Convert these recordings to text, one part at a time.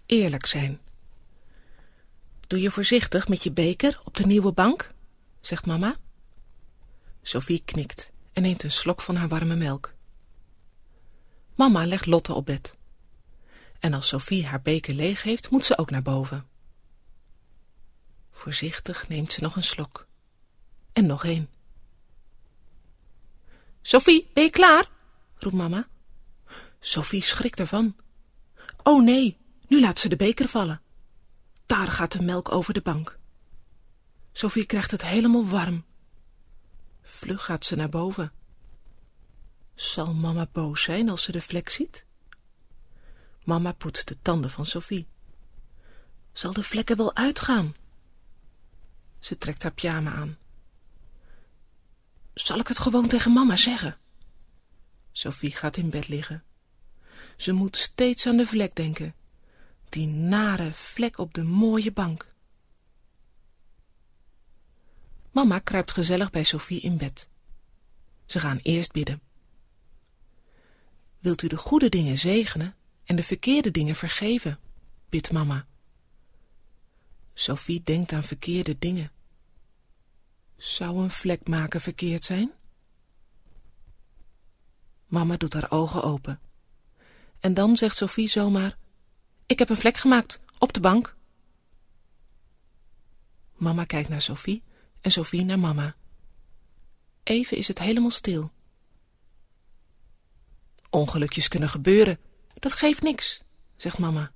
Eerlijk zijn. Doe je voorzichtig met je beker op de nieuwe bank, zegt mama. Sophie knikt en neemt een slok van haar warme melk. Mama legt Lotte op bed. En als Sophie haar beker leeg heeft, moet ze ook naar boven. Voorzichtig neemt ze nog een slok. En nog één. Sophie, ben je klaar? Roept mama. Sophie schrikt ervan. Oh nee, nu laat ze de beker vallen. Daar gaat de melk over de bank. Sophie krijgt het helemaal warm. Vlug gaat ze naar boven. Zal mama boos zijn als ze de vlek ziet? Mama poetst de tanden van Sophie. Zal de vlek er wel uitgaan? Ze trekt haar pyjama aan. Zal ik het gewoon tegen mama zeggen? Sophie gaat in bed liggen. Ze moet steeds aan de vlek denken. Die nare vlek op de mooie bank. Mama kruipt gezellig bij Sophie in bed. Ze gaan eerst bidden. Wilt u de goede dingen zegenen en de verkeerde dingen vergeven, bidt mama. Sophie denkt aan verkeerde dingen. Zou een vlek maken verkeerd zijn? Mama doet haar ogen open. En dan zegt Sophie zomaar: ik heb een vlek gemaakt, op de bank. Mama kijkt naar Sophie en Sophie naar mama. Even is het helemaal stil. Ongelukjes kunnen gebeuren, dat geeft niks, zegt mama.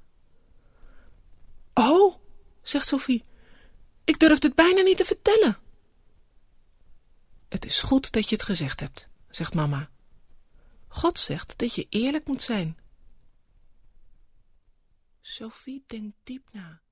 Oh, zegt Sophie, ik durf het bijna niet te vertellen. Het is goed dat je het gezegd hebt, zegt mama. God zegt dat je eerlijk moet zijn. Sophie denkt diep na.